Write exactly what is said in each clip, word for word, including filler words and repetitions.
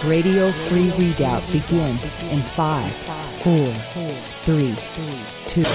Radio Free Redoubt begins in five, four, three, two.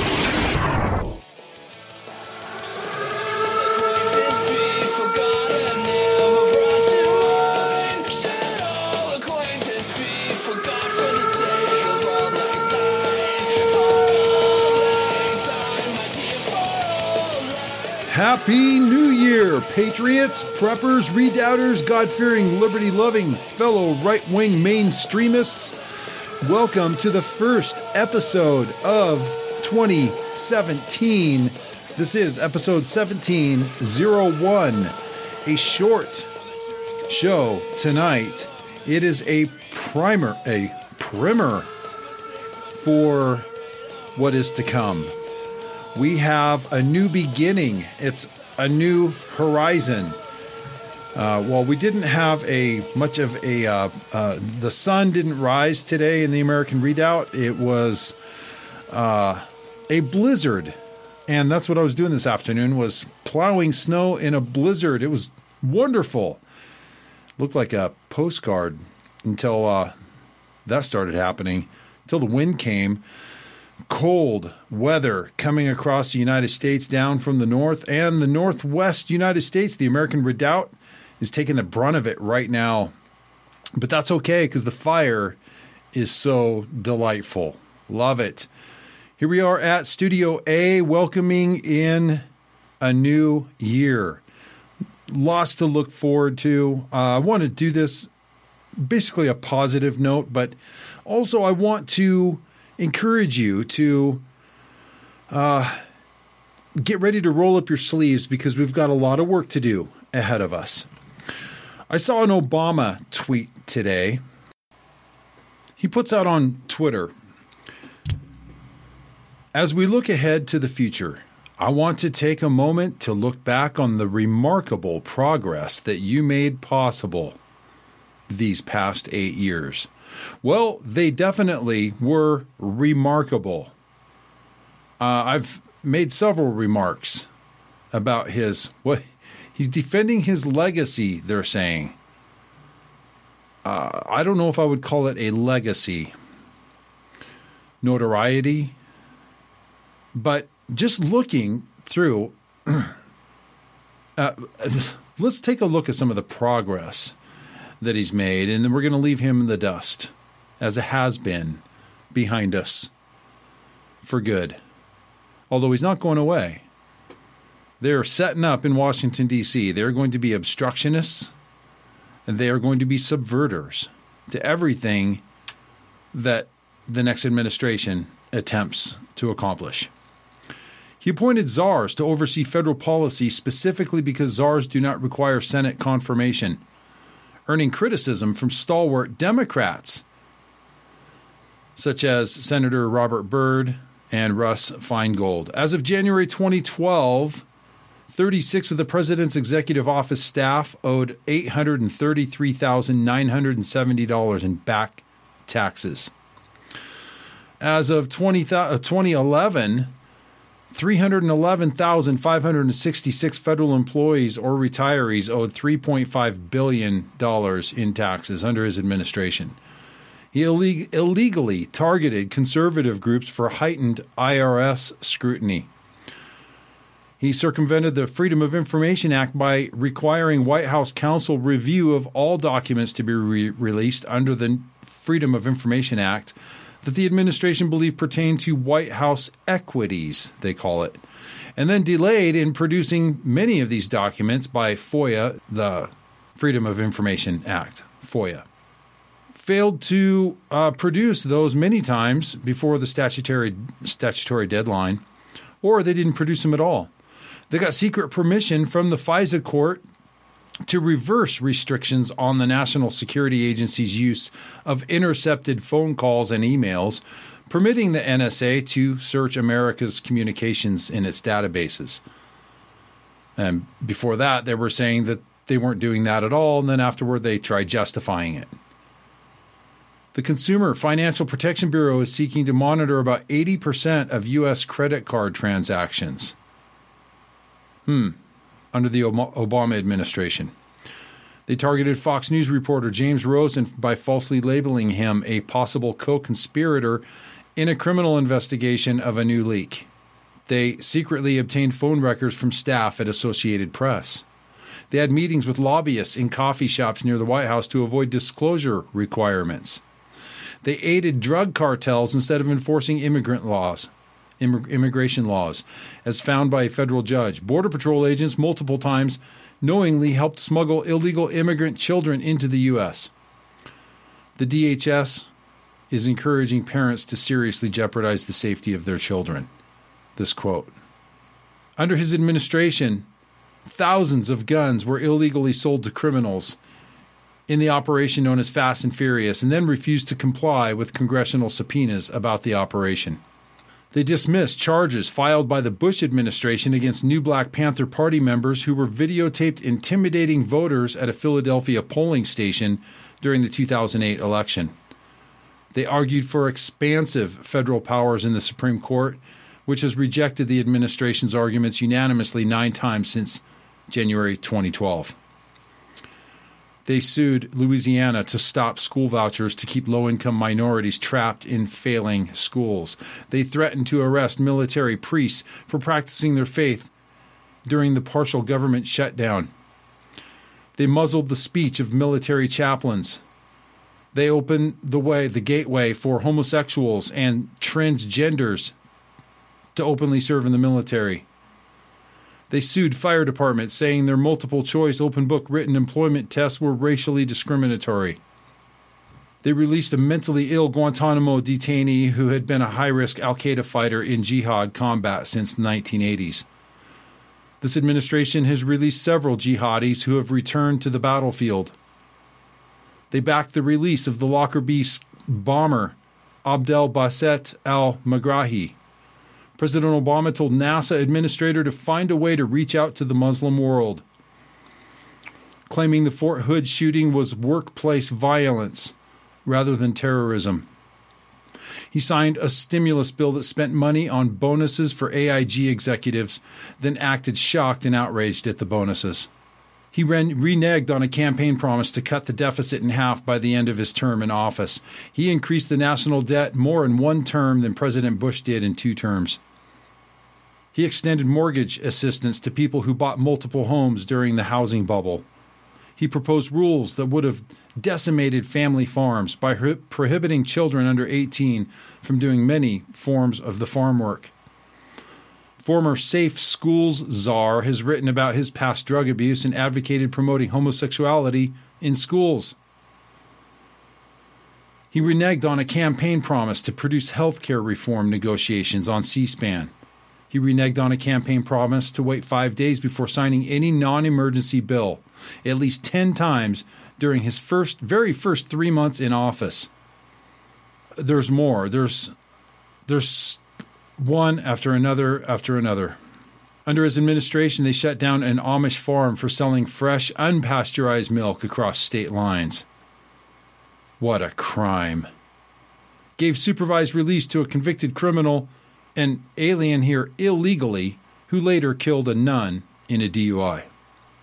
Happy New Year, Patriots, Preppers, Redoubters, God-fearing, liberty-loving, fellow right-wing mainstreamists. Welcome to the first episode of twenty seventeen. This is episode seventeen oh one, a short show tonight. It is a primer, a primer for what is to come. We have a new beginning. It's a new horizon. Uh, while we didn't have a much of a, uh, uh, the sun didn't rise today in the American Redoubt. It was uh, a blizzard, and that's what I was doing this afternoon. Was plowing snow in a blizzard. It was wonderful. Looked like a postcard until uh, that started happening. Until the wind came. Cold weather coming across the United States down from the north and the northwest United States. The American Redoubt is taking the brunt of it right now. But that's okay because the fire is so delightful. Love it. Here we are at Studio A, welcoming in a new year. Lots to look forward to. Uh, I want to do this basically a positive note, but also I want to encourage you to uh, get ready to roll up your sleeves because we've got a lot of work to do ahead of us. I saw an Obama tweet today. He puts out on Twitter, "As we look ahead to the future, I want to take a moment to look back on the remarkable progress that you made possible these past eight years. Well, they definitely were remarkable. Uh, I've made several remarks about his, what he's defending his legacy, they're saying. Uh, I don't know if I would call it a legacy, notoriety, but just looking through, uh, let's take a look at some of the progress that he's made, and then we're going to leave him in the dust, as it has been, behind us for good. Although he's not going away. They're setting up in Washington, D C They're going to be obstructionists, and they are going to be subverters to everything that the next administration attempts to accomplish. He appointed czars to oversee federal policy specifically because czars do not require Senate confirmation, earning criticism from stalwart Democrats, such as Senator Robert Byrd and Russ Feingold. As of January twenty twelve, thirty-six of the president's executive office staff owed eight hundred thirty-three thousand nine hundred seventy dollars in back taxes. As of twenty eleven, three hundred eleven thousand five hundred sixty-six federal employees or retirees owed three point five billion dollars in taxes under his administration. He illeg- illegally targeted conservative groups for heightened I R S scrutiny. He circumvented the Freedom of Information Act by requiring White House counsel review of all documents to be re- released under the Freedom of Information Act that the administration believed pertained to White House equities, they call it, and then delayed in producing many of these documents by FOIA, the Freedom of Information Act, FOIA. Failed to uh, produce those many times before the statutory statutory deadline, or they didn't produce them at all. They got secret permission from the FISA court to reverse restrictions on the National Security Agency's use of intercepted phone calls and emails, permitting the N S A to search America's communications in its databases. And before that, they were saying that they weren't doing that at all, and then afterward they tried justifying it. The Consumer Financial Protection Bureau is seeking to monitor about eighty percent of U S credit card transactions. Hmm. Under the Obama administration. They targeted Fox News reporter James Rosen by falsely labeling him a possible co-conspirator in a criminal investigation of a new leak. They secretly obtained phone records from staff at Associated Press. They had meetings with lobbyists in coffee shops near the White House to avoid disclosure requirements. They aided drug cartels instead of enforcing immigrant laws, immig- immigration laws, as found by a federal judge. Border Patrol agents multiple times knowingly helped smuggle illegal immigrant children into the U S. The D H S is encouraging parents to seriously jeopardize the safety of their children. This quote. Under his administration, thousands of guns were illegally sold to criminals in the operation known as Fast and Furious, and then refused to comply with congressional subpoenas about the operation. They dismissed charges filed by the Bush administration against new Black Panther Party members who were videotaped intimidating voters at a Philadelphia polling station during the two thousand eight election. They argued for expansive federal powers in the Supreme Court, which has rejected the administration's arguments unanimously nine times since January twenty twelve. They sued Louisiana to stop school vouchers to keep low-income minorities trapped in failing schools. They threatened to arrest military priests for practicing their faith during the partial government shutdown. They muzzled the speech of military chaplains. They opened the way, the gateway for homosexuals and transgenders to openly serve in the military. They sued fire departments, saying their multiple-choice, open-book written employment tests were racially discriminatory. They released a mentally ill Guantanamo detainee who had been a high-risk al-Qaeda fighter in jihad combat since the nineteen eighties. This administration has released several jihadis who have returned to the battlefield. They backed the release of the Lockerbie bomber Abdel Basset al-Megrahi. President Obama told NASA administrator to find a way to reach out to the Muslim world, claiming the Fort Hood shooting was workplace violence rather than terrorism. He signed a stimulus bill that spent money on bonuses for A I G executives, then acted shocked and outraged at the bonuses. He reneged on a campaign promise to cut the deficit in half by the end of his term in office. He increased the national debt more in one term than President Bush did in two terms. He extended mortgage assistance to people who bought multiple homes during the housing bubble. He proposed rules that would have decimated family farms by prohibiting children under eighteen from doing many forms of the farm work. Former Safe Schools czar has written about his past drug abuse and advocated promoting homosexuality in schools. He reneged on a campaign promise to produce health care reform negotiations on C-SPAN. He reneged on a campaign promise to wait five days before signing any non-emergency bill, at least ten times during his first, very first three months in office. There's more. There's, there's one after another after another. Under his administration, they shut down an Amish farm for selling fresh, unpasteurized milk across state lines. What a crime. Gave supervised release to a convicted criminal, an alien here illegally, who later killed a nun in a D U I.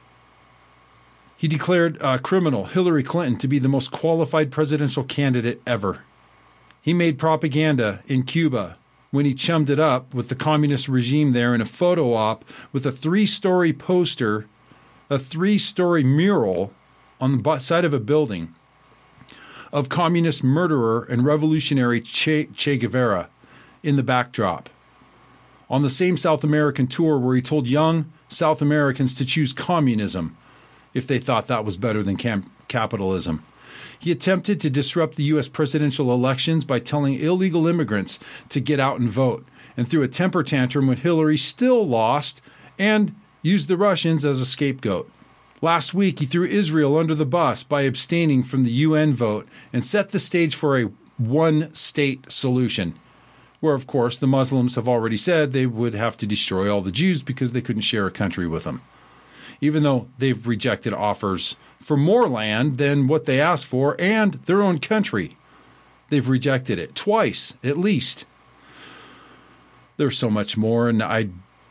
He declared uh, criminal Hillary Clinton to be the most qualified presidential candidate ever. He made propaganda in Cuba when he chummed it up with the communist regime there in a photo op with a three-story poster, a three-story mural on the side of a building of communist murderer and revolutionary Che, che Guevara in the backdrop. On the same South American tour where he told young South Americans to choose communism if they thought that was better than camp- capitalism. He attempted to disrupt the U S presidential elections by telling illegal immigrants to get out and vote, and threw a temper tantrum when Hillary still lost and used the Russians as a scapegoat. Last week, he threw Israel under the bus by abstaining from the U N vote and set the stage for a one-state solution, where, of course, the Muslims have already said they would have to destroy all the Jews because they couldn't share a country with them, even though they've rejected offers for more land than what they asked for and their own country. They've rejected it twice, at least. There's so much more, and I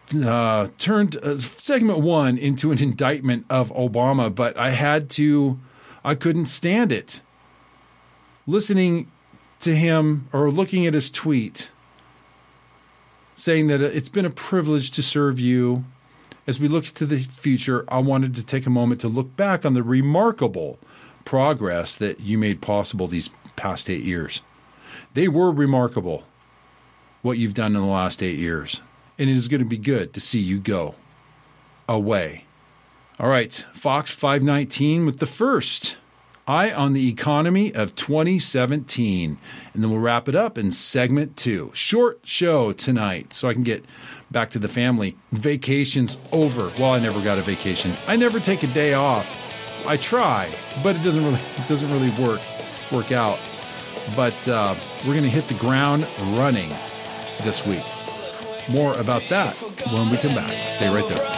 uh, turned uh, segment one into an indictment of Obama, but I had to, I couldn't stand it. Listening to him or looking at his tweet saying that it's been a privilege to serve you. As we look to the future, I wanted to take a moment to look back on the remarkable progress that you made possible these past eight years. They were remarkable, what you've done in the last eight years. And it is going to be good to see you go away. All right, Fox five nineteen with the first Eye on the Economy of twenty seventeen. And then we'll wrap it up in segment two. Short show tonight so I can get back to the family. Vacation's over. Well, I never got a vacation. I never take a day off. I try, but it doesn't really it doesn't really work work out. But uh, we're going to hit the ground running this week. More about that when we come back. Stay right there.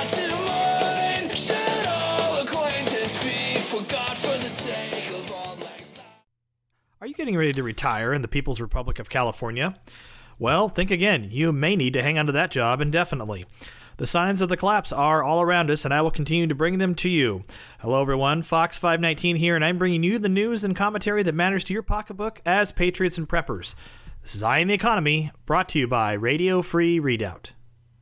Are you getting ready to retire in the People's Republic of California? Well, think again. You may need to hang on to that job indefinitely. The signs of the collapse are all around us, and I will continue to bring them to you. Hello, everyone. Fox five nineteen here, and I'm bringing you the news and commentary that matters to your pocketbook as patriots and preppers. This is Eye on the Economy, brought to you by Radio Free Redoubt.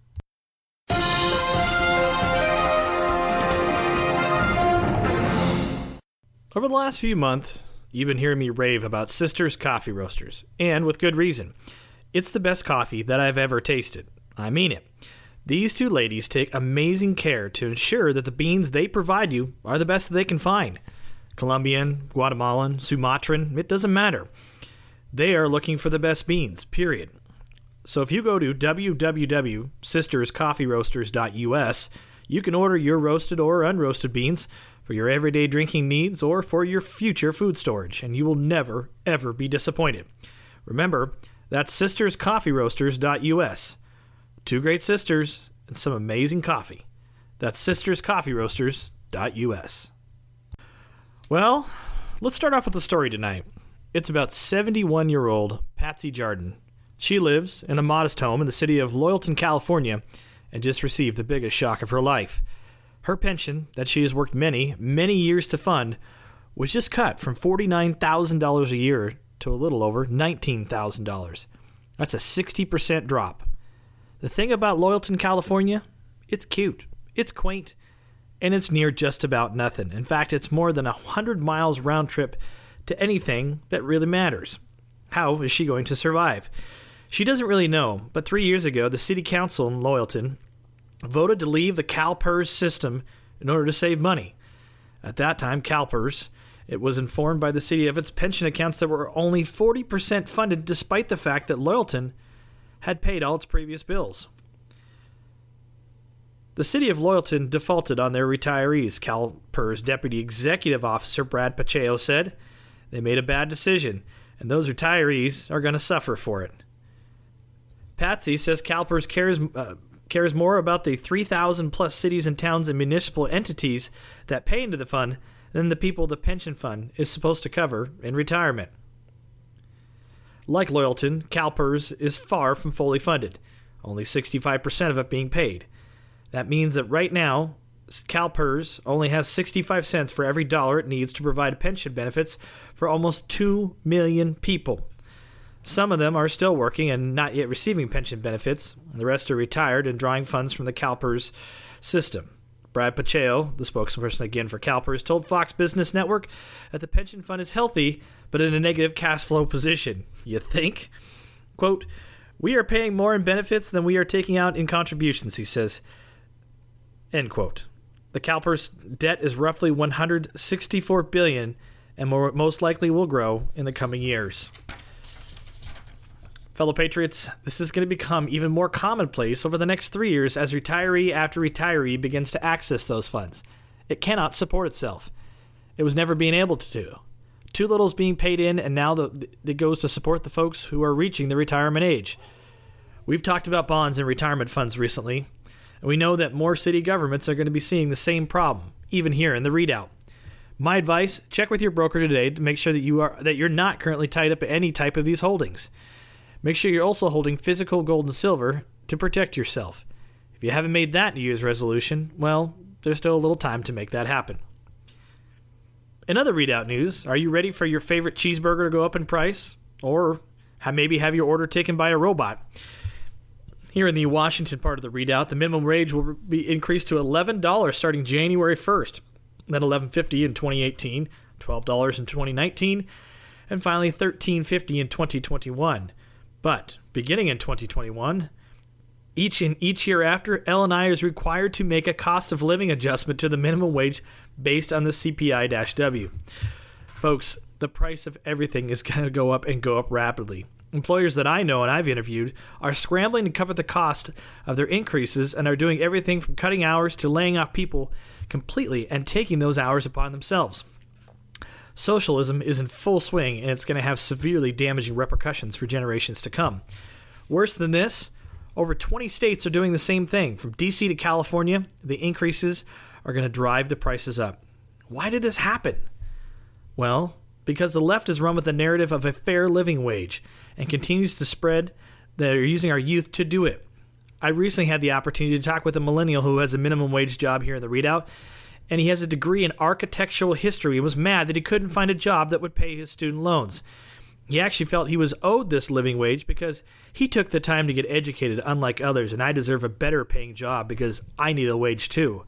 Over the last few months, you've been hearing me rave about Sisters Coffee Roasters, and with good reason. It's the best coffee that I've ever tasted. I mean it. These two ladies take amazing care to ensure that the beans they provide you are the best that they can find. Colombian, Guatemalan, Sumatran, it doesn't matter. They are looking for the best beans, period. So if you go to w w w dot sisters coffee roasters dot u s, you can order your roasted or unroasted beans for your everyday drinking needs or for your future food storage, and you will never, ever be disappointed. Remember, that's sisters coffee roasters dot u s. Two great sisters and some amazing coffee. That's sisters coffee roasters dot u s. Well, let's start off with the story tonight. It's about seventy-one-year-old Patsy Jardin. She lives in a modest home in the city of Loyalton, California, and just received the biggest shock of her life. Her pension, that she has worked many, many years to fund, was just cut from forty-nine thousand dollars a year to a little over nineteen thousand dollars. That's a sixty percent drop. The thing about Loyalton, California, it's cute, it's quaint, and it's near just about nothing. In fact, it's more than one hundred miles round trip to anything that really matters. How is she going to survive? She doesn't really know, but three years ago, the city council in Loyalton voted to leave the CalPERS system in order to save money. At that time, CalPERS, it was informed by the city of its pension accounts that were only forty percent funded, despite the fact that Loyalton had paid all its previous bills. The city of Loyalton defaulted on their retirees, CalPERS Deputy Executive Officer Brad Pacheco said. They made a bad decision, and those retirees are going to suffer for it. Patsy says CalPERS cares uh, cares more about the three thousand plus cities and towns and municipal entities that pay into the fund than the people the pension fund is supposed to cover in retirement. Like Loyalton, CalPERS is far from fully funded, only sixty-five percent of it being paid. That means that right now, CalPERS only has sixty-five cents for every dollar it needs to provide pension benefits for almost two million people. Some of them are still working and not yet receiving pension benefits. The rest are retired and drawing funds from the CalPERS system. Brad Pacheco, the spokesperson again for CalPERS, told Fox Business Network that the pension fund is healthy but in a negative cash flow position. You think? Quote, "We are paying more in benefits than we are taking out in contributions," he says. End quote. The CalPERS debt is roughly one hundred sixty-four billion dollars and more, most likely will grow in the coming years. Fellow patriots, this is going to become even more commonplace over the next three years as retiree after retiree begins to access those funds. It cannot support itself. It was never being able to do. Too little is being paid in, and now the, it goes to support the folks who are reaching the retirement age. We've talked about bonds and retirement funds recently, and we know that more city governments are going to be seeing the same problem, even here in the Redoubt. My advice, check with your broker today to make sure that, you are, that you're not currently tied up in any type of these holdings. Make sure you're also holding physical gold and silver to protect yourself. If you haven't made that New Year's resolution, well, there's still a little time to make that happen. In other readout news, are you ready for your favorite cheeseburger to go up in price? Or maybe have your order taken by a robot? Here in the Washington part of the readout, the minimum wage will be increased to eleven dollars starting January first, then eleven fifty in twenty eighteen, twelve dollars in twenty nineteen, and finally thirteen fifty in twenty twenty-one. But beginning in twenty twenty-one, each in each year after, L and I is required to make a cost of living adjustment to the minimum wage based on the C P I W. Folks, the price of everything is going to go up and go up rapidly. Employers that I know and I've interviewed are scrambling to cover the cost of their increases and are doing everything from cutting hours to laying off people completely and taking those hours upon themselves. Socialism is in full swing, and it's going to have severely damaging repercussions for generations to come. Worse than this, over twenty states are doing the same thing. From D C to California, the increases are going to drive the prices up. Why did this happen? Well, because the left is run with the narrative of a fair living wage and continues to spread that are using our youth to do it. I recently had the opportunity to talk with a millennial who has a minimum wage job here in the readout, and he has a degree in architectural history and was mad that he couldn't find a job that would pay his student loans. He actually felt he was owed this living wage because he took the time to get educated, unlike others, and I deserve a better paying job because I need a wage too.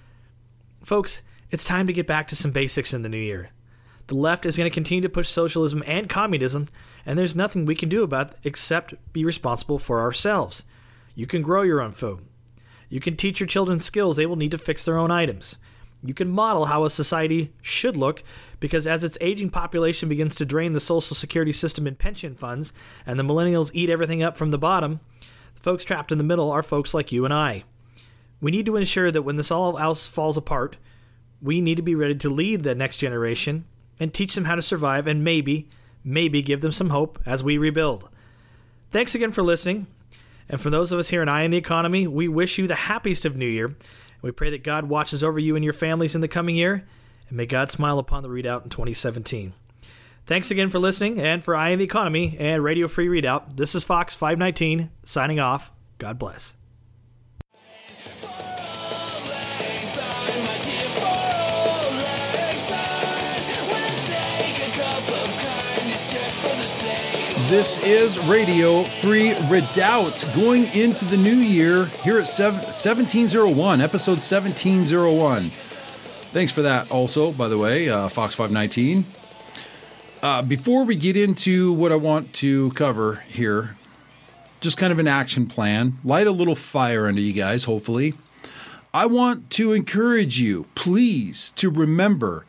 Folks, it's time to get back to some basics in the new year. The left is going to continue to push socialism and communism, and there's nothing we can do about it except be responsible for ourselves. You can grow your own food. You can teach your children skills they will need to fix their own items. You can model how a society should look, because as its aging population begins to drain the Social Security system and pension funds, and the millennials eat everything up from the bottom, the folks trapped in the middle are folks like you and I. We need to ensure that when this all else falls apart, we need to be ready to lead the next generation and teach them how to survive and maybe, maybe give them some hope as we rebuild. Thanks again for listening. And for those of us here in Eye on the Economy, we wish you the happiest of New Year. We pray that God watches over you and your families in the coming year, and may God smile upon the readout in twenty seventeen. Thanks again for listening, and for Eye on the Economy and Radio Free Readout, this is Fox five nineteen, signing off. God bless. This is Radio Free Redoubt going into the new year here at seventeen oh one, episode seventeen oh one. Thanks for that also, by the way, uh, Fox five nineteen. Uh, before we get into what I want to cover here, just kind of an action plan, light a little fire under you guys, hopefully. I want to encourage you, please, to remember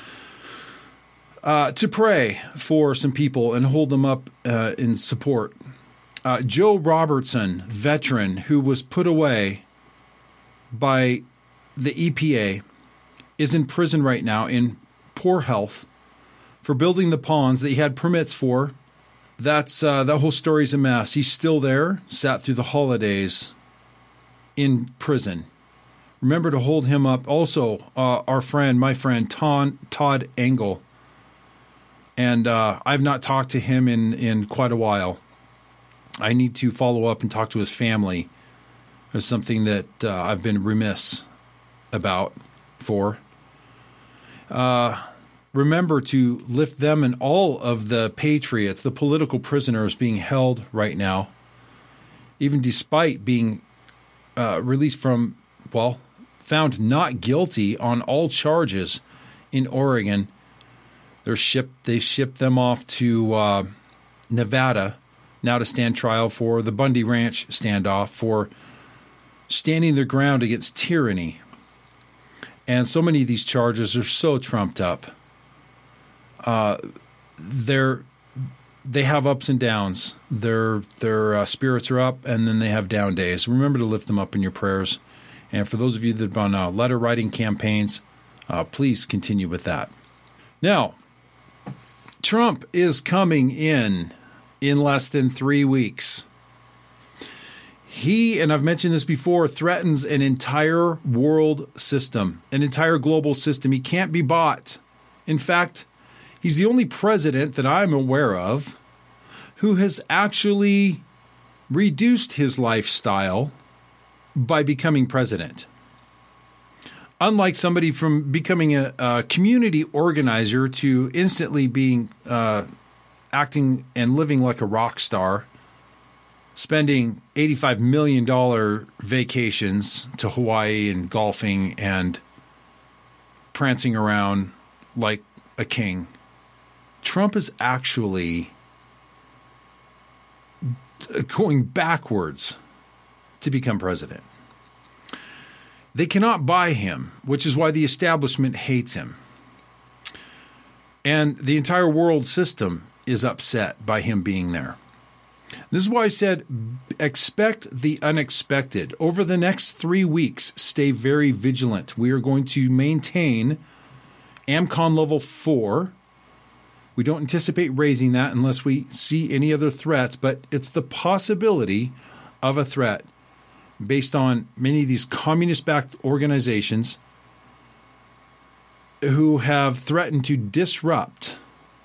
Uh, to pray for some people and hold them up uh, in support. Uh, Joe Robertson, veteran who was put away by the E P A, is in prison right now in poor health for building the ponds that he had permits for. That's uh, that whole story's a mess. He's still there, sat through the holidays in prison. Remember to hold him up. Also, uh, our friend, my friend, Ton, Todd Engel. And uh, I've not talked to him in, in quite a while. I need to follow up and talk to his family. It's something that uh, I've been remiss about for. Uh, remember to lift them and all of the patriots, the political prisoners being held right now, even despite being uh, released from, well, found not guilty on all charges in Oregon. They're shipped. They shipped them off to uh, Nevada now to stand trial for the Bundy Ranch standoff, for standing their ground against tyranny. And so many of these charges are so trumped up. Uh, they're they have ups and downs. Their their uh, spirits are up, and then they have down days. Remember to lift them up in your prayers. And for those of you that have been on uh, letter writing campaigns, uh, please continue with that. Now, Trump is coming in in less than three weeks. He, and I've mentioned this before, threatens an entire world system, an entire global system. He can't be bought. In fact, he's the only president that I'm aware of who has actually reduced his lifestyle by becoming president. Unlike somebody from becoming a, a community organizer to instantly being uh, acting and living like a rock star, spending eighty-five million dollars vacations to Hawaii and golfing and prancing around like a king, Trump is actually going backwards to become president. They cannot buy him, which is why the establishment hates him. And the entire world system is upset by him being there. This is why I said, expect the unexpected. Over the next three weeks, stay very vigilant. We are going to maintain AMCON level four. We don't anticipate raising that unless we see any other threats, but it's the possibility of a threat based on many of these communist-backed organizations who have threatened to disrupt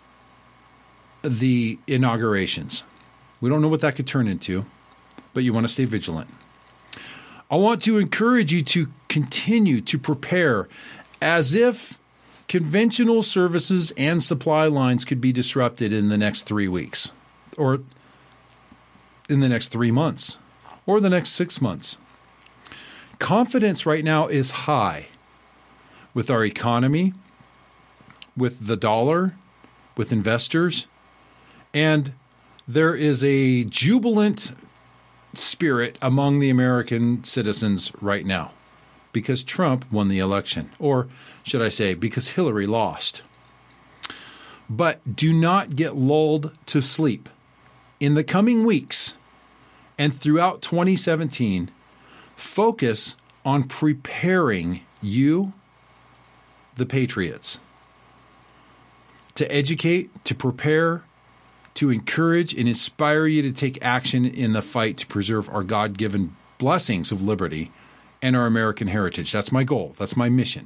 the inaugurations. We don't know what that could turn into, but you want to stay vigilant. I want to encourage you to continue to prepare as if conventional services and supply lines could be disrupted in the next three weeks or in the next three months. Or the next six months. Confidence right now is high with our economy, with the dollar, with investors, and there is a jubilant spirit among the American citizens right now because Trump won the election, or should I say, because Hillary lost. But do not get lulled to sleep. In the coming weeks, and throughout twenty seventeen, focus on preparing you, the patriots, to educate, to prepare, to encourage and inspire you to take action in the fight to preserve our God-given blessings of liberty and our American heritage. That's my goal. That's my mission.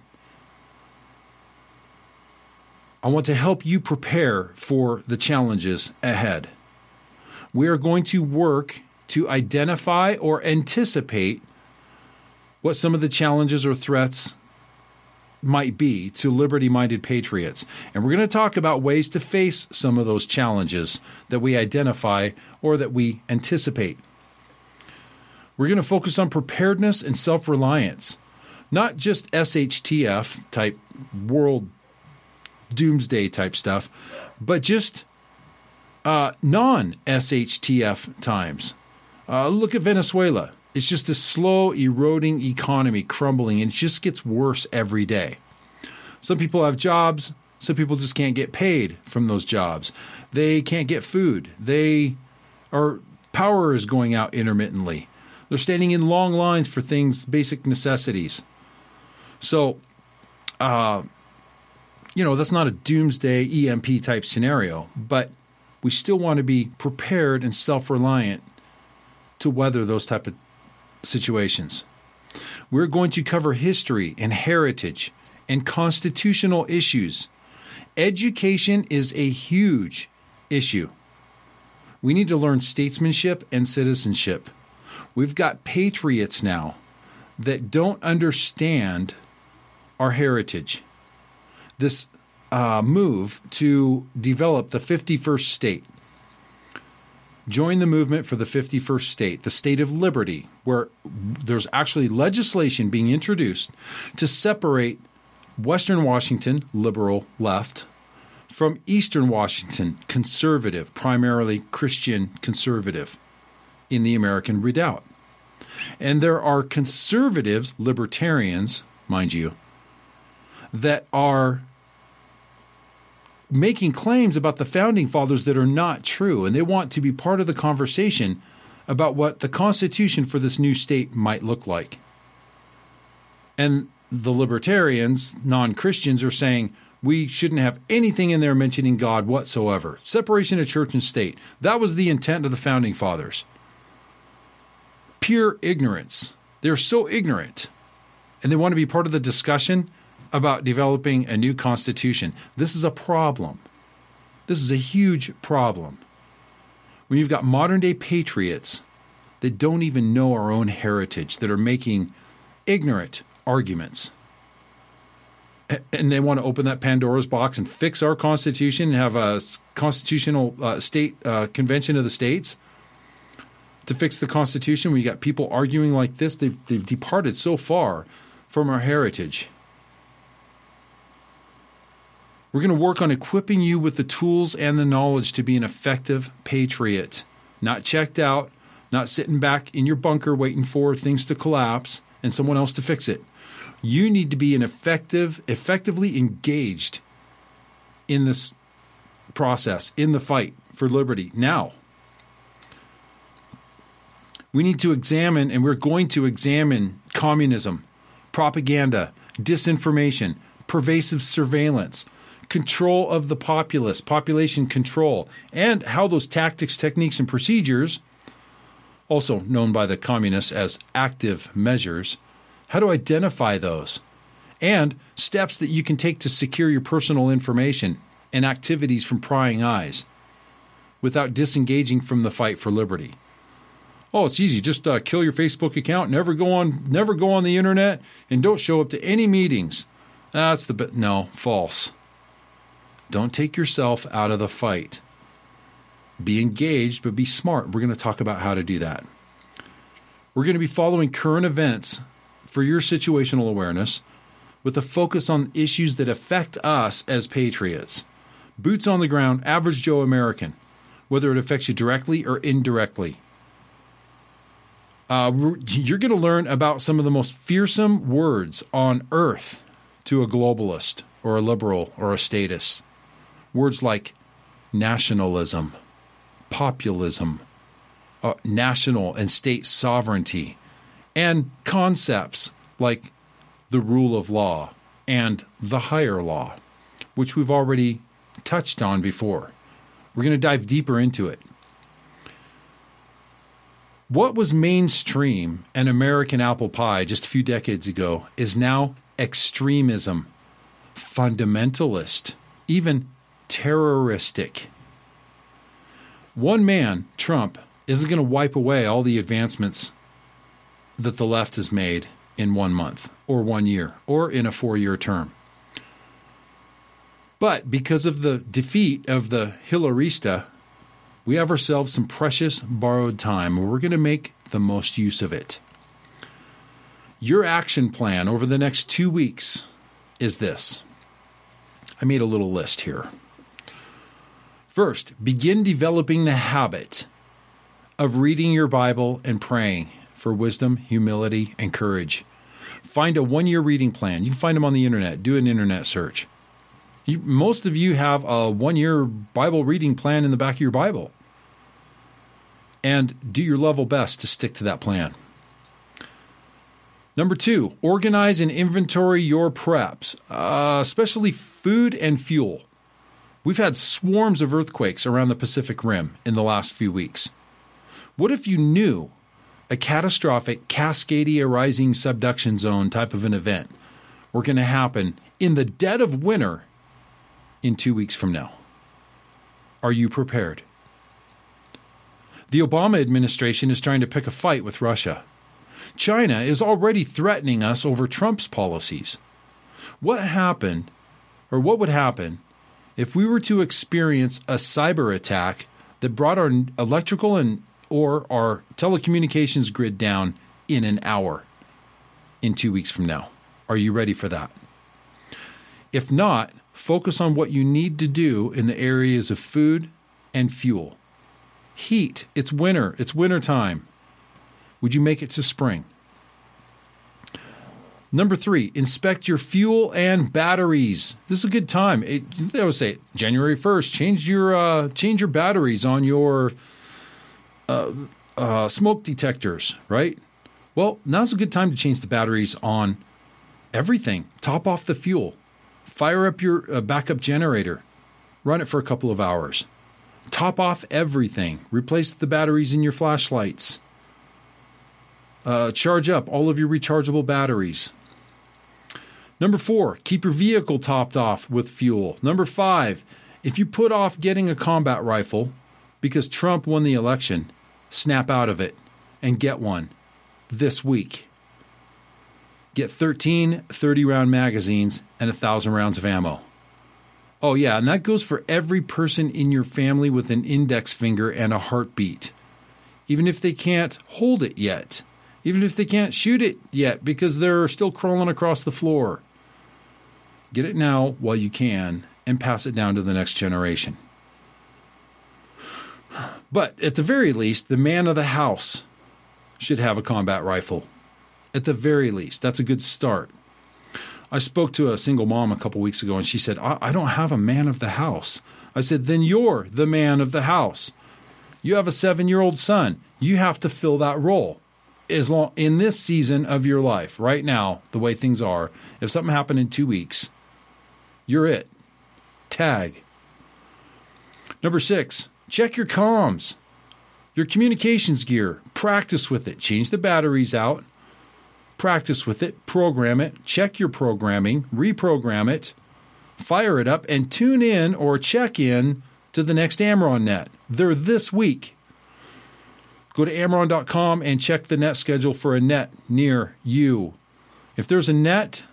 I want to help you prepare for the challenges ahead. We are going to work to identify or anticipate what some of the challenges or threats might be to liberty-minded patriots. And we're going to talk about ways to face some of those challenges that we identify or that we anticipate. We're going to focus on preparedness and self-reliance, not just S H T F type world doomsday type stuff, but just uh, non-S H T F times. Uh, look at Venezuela. It's just a slow, eroding economy crumbling, and it just gets worse every day. Some people have jobs. Some people just can't get paid from those jobs. They can't get food. They are power is going out intermittently. They're standing in long lines for things, basic necessities. So, uh, you know, that's not a doomsday E M P type scenario, but we still want to be prepared and self-reliant to weather those type of situations. We're going to cover history and heritage and constitutional issues. Education is a huge issue. We need to learn statesmanship and citizenship. We've got patriots now that don't understand our heritage. This uh, move to develop the fifty-first state. Join the movement for the fifty-first state, the state of liberty, where there's actually legislation being introduced to separate Western Washington, liberal left, from Eastern Washington, conservative, primarily Christian conservative, in the American Redoubt. And there are conservatives, libertarians, mind you, that are making claims about the Founding Fathers that are not true, and they want to be part of the conversation about what the Constitution for this new state might look like. And the libertarians, non-Christians, are saying we shouldn't have anything in there mentioning God whatsoever. Separation of church and state. That was the intent of the Founding Fathers. Pure ignorance. They're so ignorant, and they want to be part of the discussion about developing a new constitution. This is a problem. This is a huge problem. When you've got modern-day patriots that don't even know our own heritage, that are making ignorant arguments. And they want to open that Pandora's box and fix our Constitution and have a constitutional uh, state uh, convention of the states to fix the Constitution. When you got people arguing like this, they've, they've departed so far from our heritage. We're going to work on equipping you with the tools and the knowledge to be an effective patriot, not checked out, not sitting back in your bunker waiting for things to collapse and someone else to fix it. You need to be an effective, effectively engaged in this process, in the fight for liberty now. We need to examine, and we're going to examine communism, propaganda, disinformation, pervasive surveillance, control of the populace, population control, and how those tactics, techniques, and procedures, also known by the communists as active measures, how to identify those, and steps that you can take to secure your personal information and activities from prying eyes without disengaging from the fight for liberty. Oh, it's easy. Just uh, kill your Facebook account, never go on, never go on the internet, and don't show up to any meetings. That's the bit. No, false. Don't take yourself out of the fight. Be engaged, but be smart. We're going to talk about how to do that. We're going to be following current events for your situational awareness with a focus on issues that affect us as patriots. Boots on the ground, average Joe American, whether it affects you directly or indirectly. Uh, you're going to learn about some of the most fearsome words on earth to a globalist or a liberal or a statist. Words like nationalism, populism, uh, national and state sovereignty, and concepts like the rule of law and the higher law, which we've already touched on before. We're going to dive deeper into it. What was mainstream and American apple pie just a few decades ago is now extremism, fundamentalist, even terroristic. One man, Trump, isn't going to wipe away all the advancements that the left has made in one month or one year or in a four-year term. But because of the defeat of the Hilarista, we have ourselves some precious borrowed time, and we're going to make the most use of it. Your action plan over the next two weeks is this. I made a little list here. First, begin developing the habit of reading your Bible and praying for wisdom, humility, and courage. Find a one-year reading plan. You can find them on the internet. Do an internet search. You, most of you have a one-year Bible reading plan in the back of your Bible. And do your level best to stick to that plan. Number two, organize and inventory your preps, uh, especially food and fuel. We've had swarms of earthquakes around the Pacific Rim in the last few weeks. What if you knew a catastrophic Cascadia rising subduction zone type of an event were going to happen in the dead of winter in two weeks from now? Are you prepared? The Obama administration is trying to pick a fight with Russia. China is already threatening us over Trump's policies. What happened, or what would happen, if we were to experience a cyber attack that brought our electrical and or our telecommunications grid down in an hour in two weeks from now? Are you ready for that? If not, focus on what you need to do in the areas of food and fuel. Heat. It's winter. It's winter time. Would you make it to spring? Number three, inspect your fuel and batteries. This is a good time. It, they always say January first, change your uh, change your batteries on your uh, uh, smoke detectors, right? Well, now's a good time to change the batteries on everything. Top off the fuel. Fire up your uh, backup generator. Run it for a couple of hours. Top off everything. Replace the batteries in your flashlights. Uh, charge up all of your rechargeable batteries. Number four, keep your vehicle topped off with fuel. Number five, if you put off getting a combat rifle because Trump won the election, snap out of it and get one this week. Get thirteen thirty-round magazines and one thousand rounds of ammo. Oh, yeah, and that goes for every person in your family with an index finger and a heartbeat. Even if they can't hold it yet. Even if they can't shoot it yet because they're still crawling across the floor. Get it now while you can and pass it down to the next generation. But at the very least, the man of the house should have a combat rifle. At the very least, that's a good start. I spoke to a single mom a couple weeks ago, and she said, I, I don't have a man of the house. I said, then you're the man of the house. You have a seven-year-old son. You have to fill that role. As long in this season of your life, right now, the way things are, if something happened in two weeks, you're it. Tag. Number six, check your comms, your communications gear. Practice with it. Change the batteries out. Practice with it. Program it. Check your programming. Reprogram it. Fire it up and tune in or check in to the next Amron Net. They're this week. Go to Amron dot com and check the net schedule for a net near you. If there's a net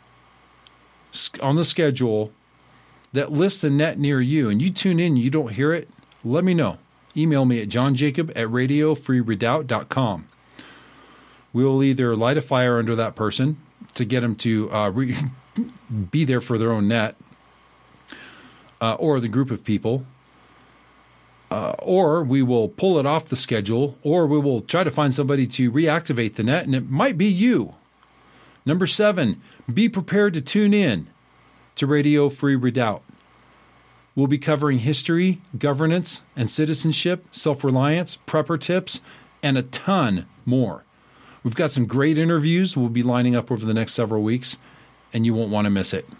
on the schedule that lists a net near you and you tune in and you don't hear it, let me know. Email me at johnjacob at radio free redoubt dot com. We will either light a fire under that person to get them to uh, re- be there for their own net uh, or the group of people. Uh, or we will pull it off the schedule, or we will try to find somebody to reactivate the net, and it might be you. Number seven, be prepared to tune in to Radio Free Redoubt. We'll be covering history, governance, and citizenship, self-reliance, prepper tips, and a ton more. We've got some great interviews we'll be lining up over the next several weeks, and you won't want to miss it.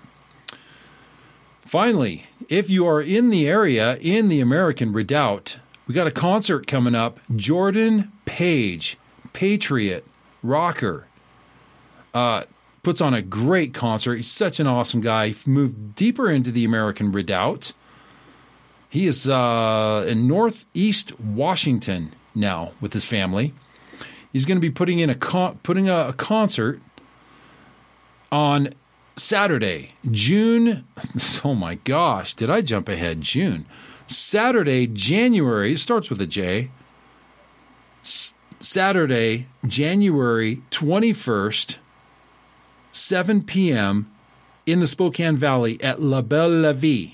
Finally, if you are in the area, in the American Redoubt, we got a concert coming up. Jordan Page, Patriot, rocker, uh, puts on a great concert. He's such an awesome guy. He moved deeper into the American Redoubt. He is uh, in Northeast Washington now with his family. He's going to be putting in a con- putting a, a concert on Saturday, June, oh my gosh, did I jump ahead? June. Saturday, January, it starts with a J. S- Saturday, January twenty-first, seven p.m. in the Spokane Valley at La Belle La Vie.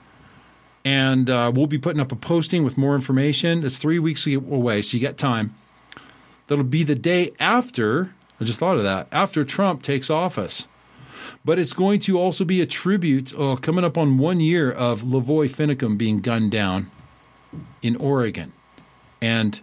And uh, we'll be putting up a posting with more information. It's three weeks away, so you got time. That'll be the day after, I just thought of that, after Trump takes office. But it's going to also be a tribute uh, coming up on one year of Lavoy Finicum being gunned down in Oregon. And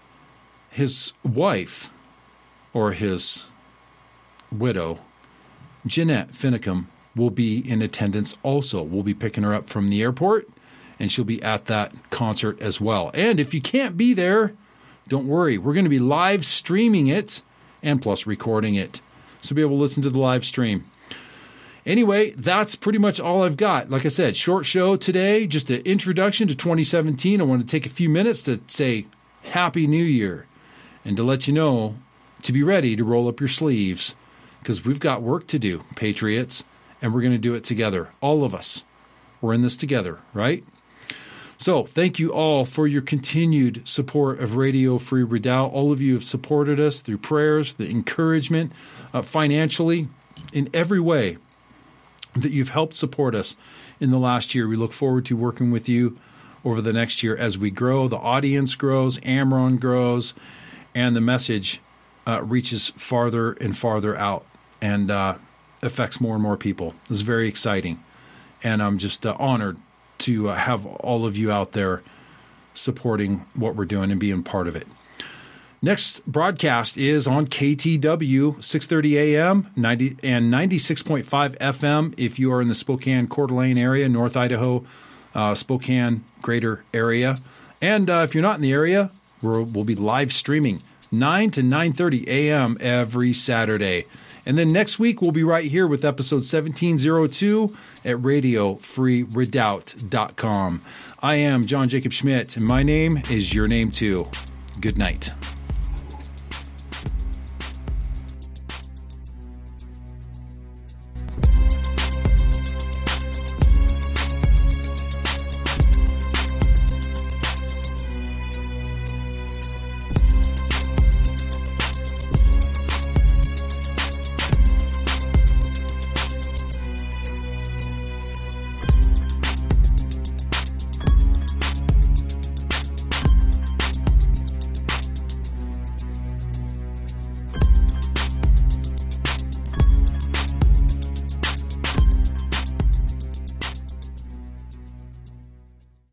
his wife, or his widow, Jeanette Finicum, will be in attendance also. We'll be picking her up from the airport, and she'll be at that concert as well. And if you can't be there, don't worry. We're going to be live streaming it and plus recording it. So be able to listen to the live stream. Anyway, that's pretty much all I've got. Like I said, short show today, just an introduction to twenty seventeen. I want to take a few minutes to say Happy New Year and to let you know to be ready to roll up your sleeves because we've got work to do, Patriots, and we're going to do it together. All of us. We're in this together, right? So thank you all for your continued support of Radio Free Redoubt. All of you have supported us through prayers, the encouragement, uh, financially, in every way that you've helped support us in the last year. We look forward to working with you over the next year as we grow. The audience grows, Amron grows, and the message uh, reaches farther and farther out and uh, affects more and more people. This is very exciting, and I'm just uh, honored to uh, have all of you out there supporting what we're doing and being part of it. Next broadcast is on K T W, six thirty a.m. ninety and ninety-six point five F M if you are in the Spokane, Coeur d'Alene area, North Idaho, uh, Spokane, greater area. And uh, if you're not in the area, we're, we'll be live streaming nine to nine thirty a.m. every Saturday. And then next week, we'll be right here with episode seventeen oh two at radio free redoubt dot com. I am John Jacob Schmidt, and my name is your name too. Good night.